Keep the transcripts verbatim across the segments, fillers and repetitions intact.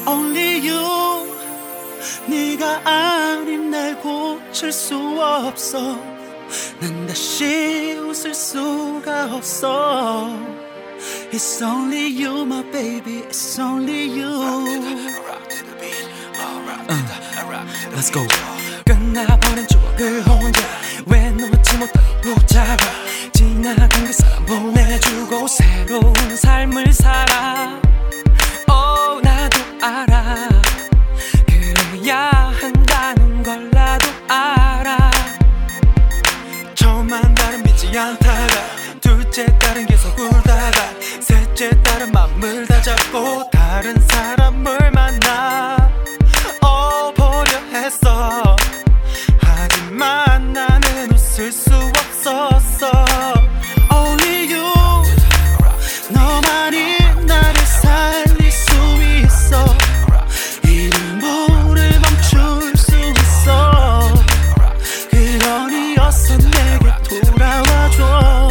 Only you 네가 아님 날 고칠 수 없어 난 다시 웃을 수가 없어 It's only you my baby It's only you uh, Let's go 끝나버린 추억을 혼자 왜 놓지 못하고 붙잡아 지나간 그 사람 보내주고 새로운 삶을 살아 Oh 나도 알아 그래야 한다는 걸 나도 알아 처음만 딸은 믿지 않다가 둘째 딸은 계속 울다가 셋째 딸은 맘을 다 잡고 다른 사람을 만나 어 보려 했어 하지만 나는 웃을 수 없었어 Only you 너만이 나를 살릴 수 있어 이름을 멈출 수 있어 그러니 어서 내게 돌아와줘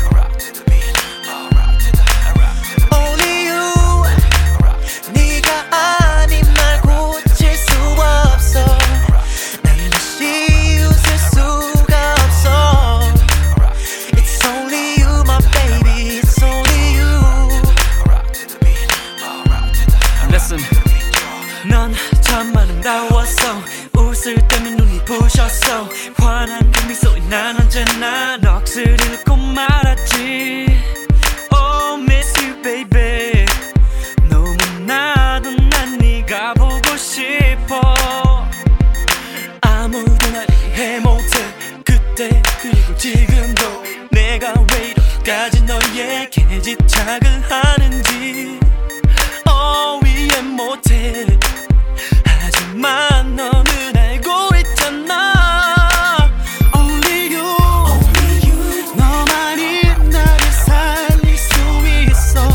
Only you 네가 아닌 날 고칠 수 없어 난 다시 웃을 수가 없어 It's only you my baby It's only you Listen 넌 참 아름다웠어 웃을 때면 눈이 부셨어 환한 그 미소에 난 언제나 넋을 잃고 말았지 Oh miss you baby 너무나도 난 네가 보고 싶어 아무도 날 이해 못해 그때 그리고 지금도 내가 왜 이렇게까지 너에게 집착을 하는지 Oh 이해 못해 하지만 너는 알고 있잖아 Only you, Only you. 너만이 나를 살릴 수 있어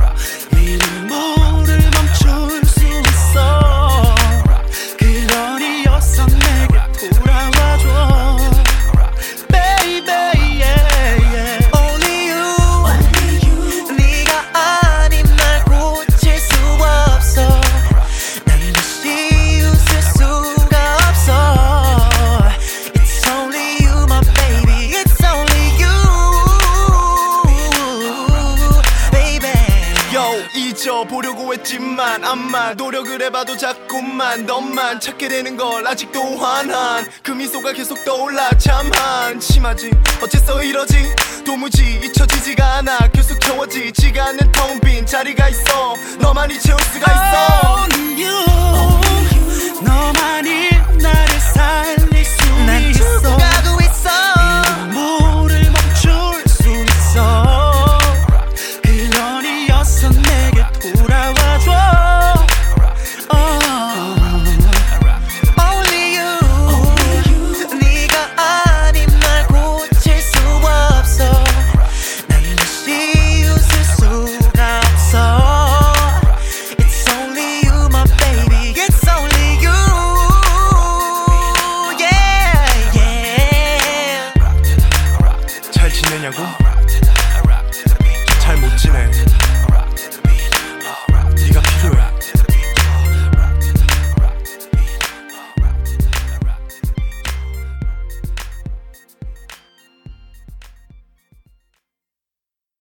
이름을 멈출 수 있어 그러니 어서 내게 돌아와줘 Baby yeah, yeah. Only you, Only you. 네가 아닌 날 고칠 수 없어 난 다시 웃을 수가 없어 It's only you my baby It's only you baby Yo 잊어보려고 했지만 아마 노력을 해봐도 자꾸만 너만 찾게 되는 걸 아직도 환한 그 미소가 계속 떠올라 참 한심하지 어째서 이러지 도무지 잊혀지지가 않아 계속 채워지지가 않는 텅 빈 자리가 있어 너만이 채울 수가 있어 Only you